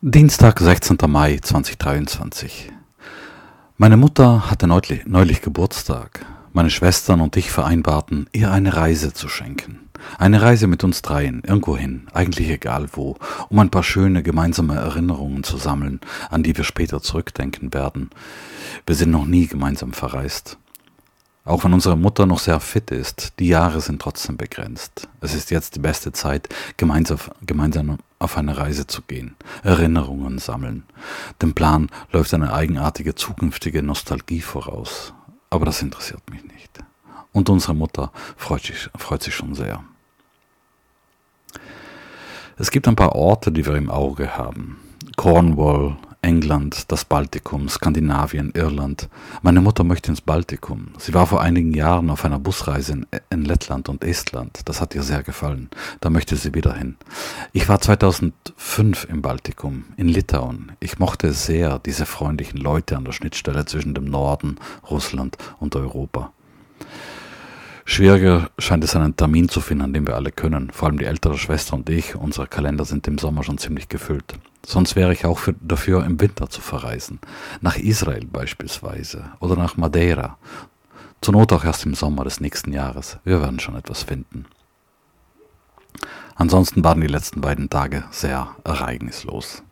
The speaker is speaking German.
Dienstag, 16. Mai 2023. Meine Mutter hatte neulich Geburtstag. Meine Schwestern und ich vereinbarten, ihr eine Reise zu schenken. Eine Reise mit uns dreien, irgendwohin, eigentlich egal wo, um ein paar schöne gemeinsame Erinnerungen zu sammeln, an die wir später zurückdenken werden. Wir sind noch nie gemeinsam verreist. Auch wenn unsere Mutter noch sehr fit ist, die Jahre sind trotzdem begrenzt. Es ist jetzt die beste Zeit, gemeinsam auf eine Reise zu gehen, Erinnerungen sammeln. Dem Plan läuft eine eigenartige zukünftige Nostalgie voraus. Aber das interessiert mich nicht. Und unsere Mutter freut sich schon sehr. Es gibt ein paar Orte, die wir im Auge haben. Cornwall, England, das Baltikum, Skandinavien, Irland. Meine Mutter möchte ins Baltikum. Sie war vor einigen Jahren auf einer Busreise in Lettland und Estland. Das hat ihr sehr gefallen. Da möchte sie wieder hin. Ich war 2005 im Baltikum, in Litauen. Ich mochte es sehr, diese freundlichen Leute an der Schnittstelle zwischen dem Norden, Russland und Europa. Schwieriger scheint es, einen Termin zu finden, an dem wir alle können. Vor allem die ältere Schwester und ich. Unsere Kalender sind im Sommer schon ziemlich gefüllt. Sonst wäre ich auch dafür, im Winter zu verreisen. Nach Israel beispielsweise oder nach Madeira. Zur Not auch erst im Sommer des nächsten Jahres. Wir werden schon etwas finden. Ansonsten waren die letzten beiden Tage sehr ereignislos.